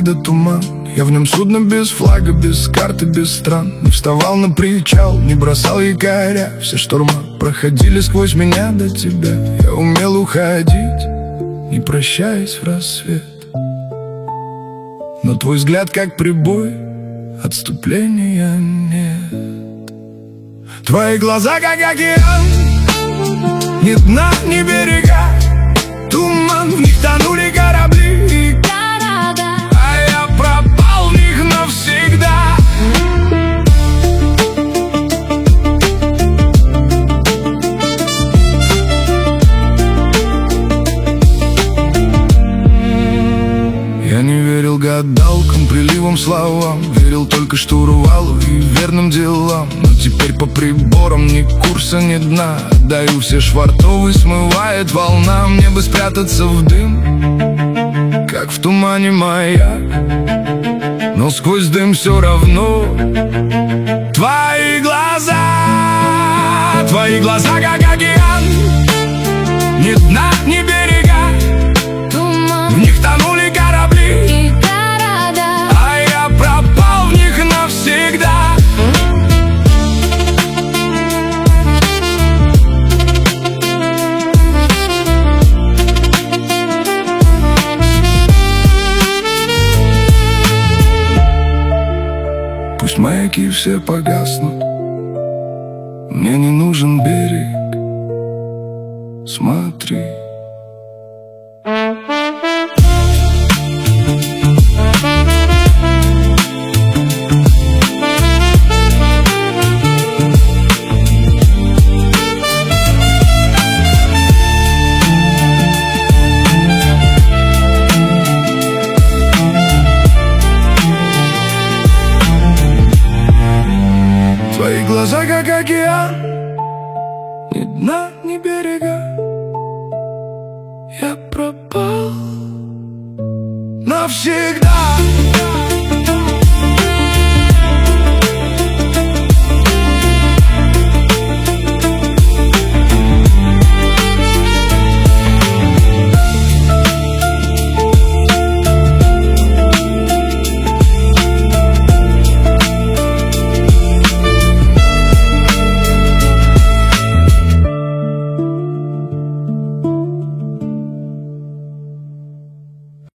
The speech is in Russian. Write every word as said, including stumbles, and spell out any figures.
вида туман. Я в нем судно без флага, без карты, без стран. Не вставал на причал, не бросал якоря. Все шторма проходили сквозь меня до тебя. Я умел уходить, не прощаясь в рассвет. Но твой взгляд как прибой, отступления нет. Твои глаза как океан, ни дна, ни берега. Туман, в них тонули корабли и города, а я пропал в них навсегда. Я не верил гадалкам, приливам, словам. Верил только штурвалу и верным делам. Но теперь по приборам ни курса, ни дна. Отдаю все швартовы, смывает волна. Мне бы спрятаться в дым, как в тумане маяк, но сквозь дым все равно твои глаза. Твои глаза как океан, ни дна, ни берега. В них тонули корабли и города, а я пропал в них навсегда. Пусть маяки все погаснут, мне не нужен берег. Смотри,